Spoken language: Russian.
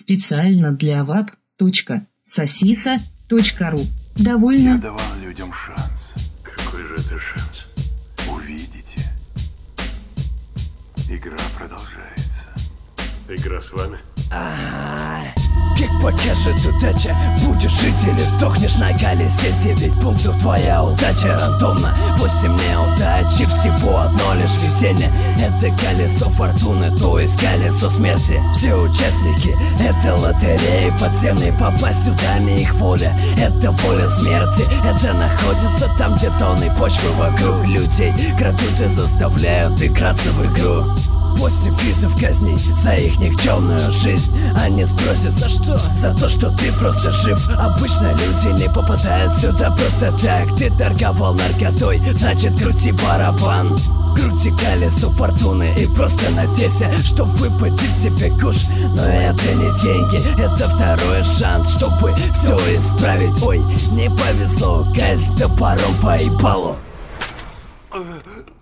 Специально для wap.sosisa.ru. Довольно? Я давал людям шанс. Какой же это шанс? Увидите. Игра продолжается. Игра с вами? Как покажет удача, будешь жить или сдохнешь на колесе. 9 пунктов, твоя удача рандомна. 8 неудачи, всего одно лишь везение. Это колесо фортуны, то есть колесо смерти. Все участники этой лотереи подземной, попасть сюда не их воля. Это воля смерти, это находится там, где тонны почвы вокруг людей. Крадут и заставляют играться в игру. 8 видов казней за их никчемную жизнь. Они спросят за что? За то, что ты просто жив. Обычно люди не попадают сюда просто так. Ты торговал наркотой, значит крути барабан. Крути колесо фортуны и просто надейся, что выпадет тебе куш. Но это не деньги, это второй шанс, чтобы все исправить. Ой, не повезло, казнь топором по ебалу.